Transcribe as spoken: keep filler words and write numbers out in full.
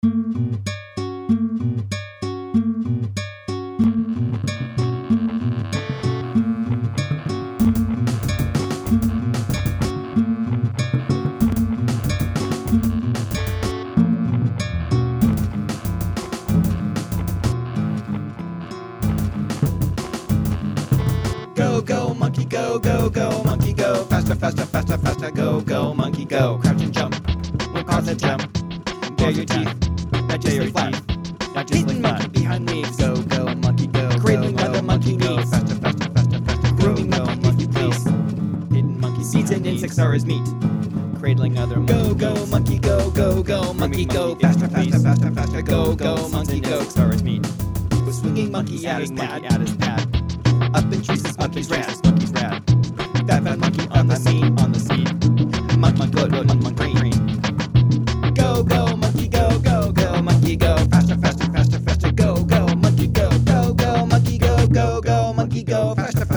Go, go, monkey, go, go, go, monkey, go. Faster, faster, faster, faster, go, go, monkey, go. Crouch and jump, with paws and jump. Bare your teeth, not just like flat. Not just like monkey behind leaves. Go, go, monkey, go. Cradling other monkey knees. Faster, faster, faster, faster. Grooming monkey, if you please. Hidden monkey seeds and insects are his meat. Cradling other monkey. Go, go, monkey, go, go, go, monkey, go. Faster, faster, faster, faster. Go, go, monkey, go. Insects are his meat. With swinging monkey at his pad. At his pad. Up in trees, this monkey's rad. Monkey's rad. Fat fat monkey on the scene. On the scene. Monkey good, good, monkey green. Go, go, monkey, go, go, go, monkey, go. Faster, faster, faster, faster. Go, go, monkey, go, go, go, monkey, go, go, go, monkey, go. Faster, faster.